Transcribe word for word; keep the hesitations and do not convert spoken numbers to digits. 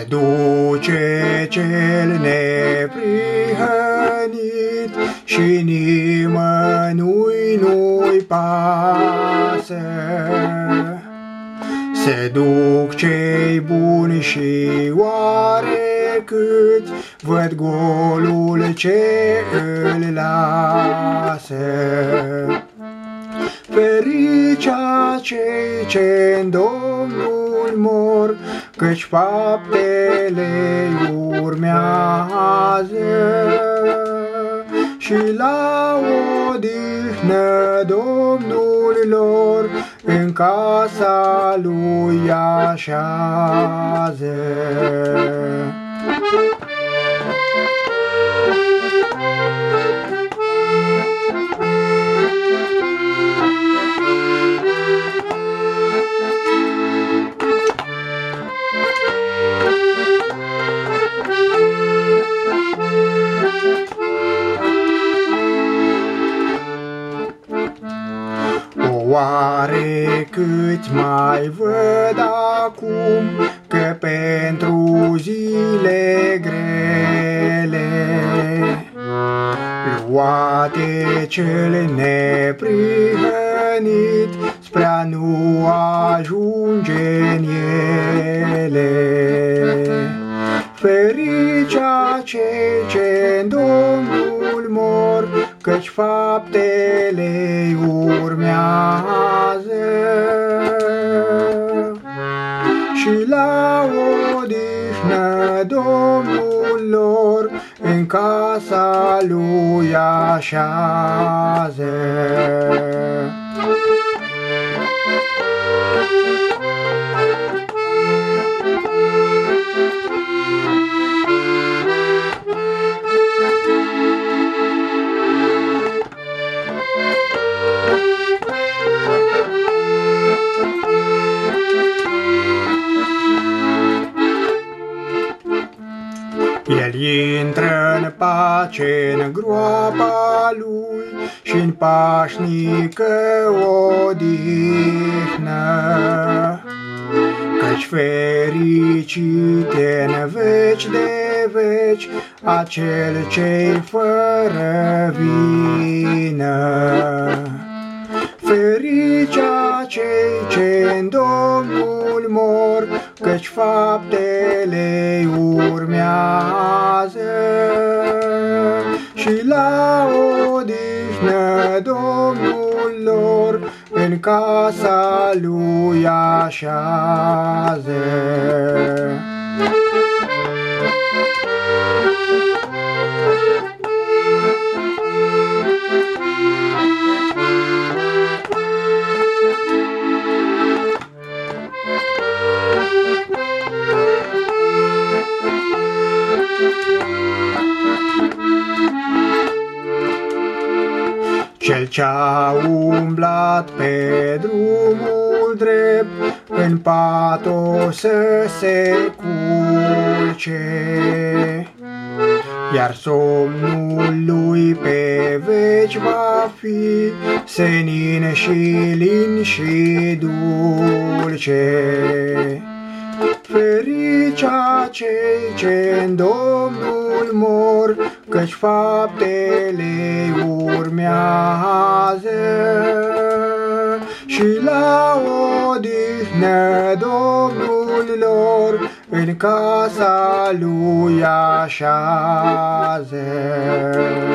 duce cel neprihănit și nimănui nu-i pasă. Se duc cei buni și oare câți văd golul ce îl lasă. Ferice cei ce-n Domnul mor, căci faptele urmează. Și la odihnă Domnul lor în casa lui așează. Oare cât mai văd acum că pentru zile grele luate cel neprihănit spre a nu ajunge-n ele. Ferice cei ce-n Domnul mor, căci faptele urmează. Și la odihnă Domnul lor în casa lui așează. El intră în pace în groapa lui și-n pașnică odihnă, căci fericite-n veci de veci acel ce-i fără vină. Ferice cei ce-n Domnul mor, căci faptele urmează. Și la odihnă Domnul lor în casa lui așează. Cel ce-a umblat pe drumul drept, în pat o să se culce, iar somnul lui pe veci va fi senin și lin și dulce. Ferice cei ce-n Domnul mor, căci faptele urmează. Și la odihnă Domnul lor în casa lui așează.